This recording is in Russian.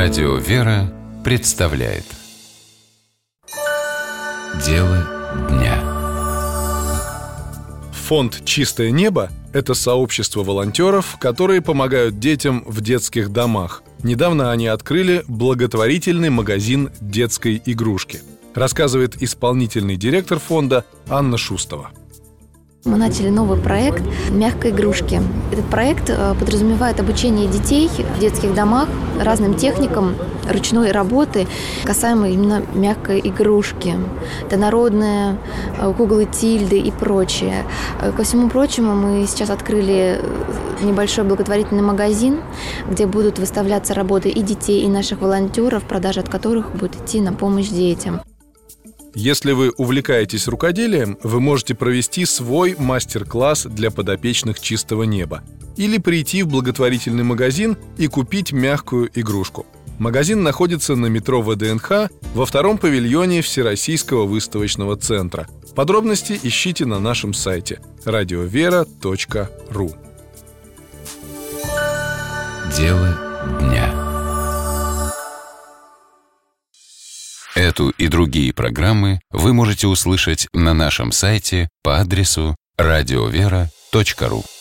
Радио «Вера» представляет Дело дня. Фонд «Чистое небо» — это сообщество волонтеров, которые помогают детям в детских домах. Недавно они открыли благотворительный магазин детской игрушки. Рассказывает исполнительный директор фонда Анна Шустова. Мы начали новый проект «Мягкой игрушки». Этот проект подразумевает обучение детей в детских домах разным техникам ручной работы, касаемо именно мягкой игрушки. Это народные куклы Тильды и прочее. Ко всему прочему, мы сейчас открыли небольшой благотворительный магазин, где будут выставляться работы и детей, и наших волонтеров, продажа от которых будет идти на помощь детям. Если вы увлекаетесь рукоделием, вы можете провести свой мастер-класс для подопечных «Чистого неба» или прийти в благотворительный магазин и купить мягкую игрушку. Магазин находится на метро ВДНХ во втором павильоне Всероссийского выставочного центра. Подробности ищите на нашем сайте radiovera.ru. Дело дня. Эту и другие программы вы можете услышать на нашем сайте по адресу radiovera.ru.